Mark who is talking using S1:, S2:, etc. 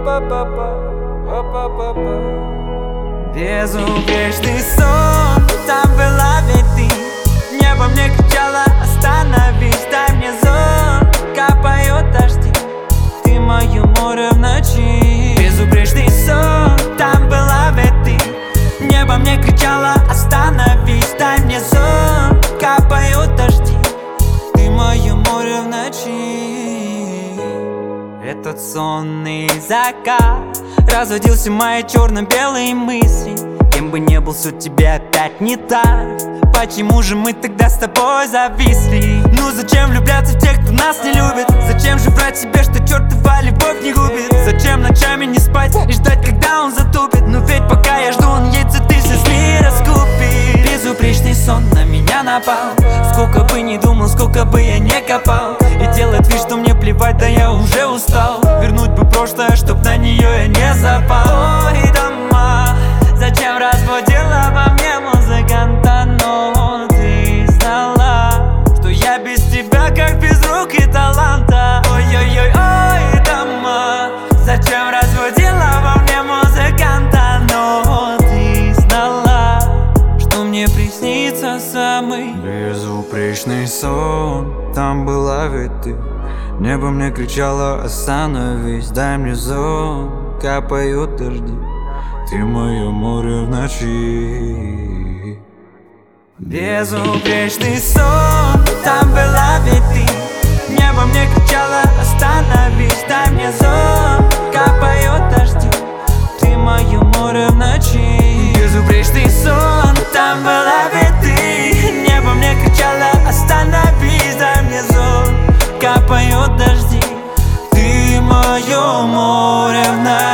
S1: Безупречный сон, там была ведь ты. Небо мне кричало: остановись, дай мне зон. Капают дожди, ты мое море в ночи. Безупречный сон, там была ведь ты. Небо мне кричало: остановись, дай мне зон. Капают дожди, ты мое море в ночи. Этот сонный закат разводился мои черно-белые мысли. Кем бы ни был, суть тебе опять не так. Почему же мы тогда с тобой зависли? Ну зачем влюбляться в тех, кто нас не любит? Зачем же врать себе, что чертова любовь не губит? Зачем ночами не спать и ждать, когда он затупит? Но ведь пока я жду, он яйца тысяч мира скупит. Безупречный сон на меня напал. Сколько бы ни думал, сколько бы я не копал, и делать вид, что мне плевать, да я уже устал. Вернуть бы прошлое, чтоб на нее я не запал. Ой, дома, зачем разбудила во мне музыканта? Но ты знала, что я без тебя как без рук и таланта. Ой-ой-ой-ой, дома, зачем разбудила во мне музыканта? Но ты знала, что мне приснится самый безупречный сон. Там была ведь ты. Небо мне кричало: остановись, дай мне зон. Капают дожди, ты мое море в ночи. Безупречный сон, там была ведь ты. Небо мне кричало: остановись, дай мне зон. Капают дожди, ты мое море в ночи. Безупречный сон, там была ведь ты. Небо мне кричало: остановись, дай мне зон. Капают дожди, ты мое море в ночи.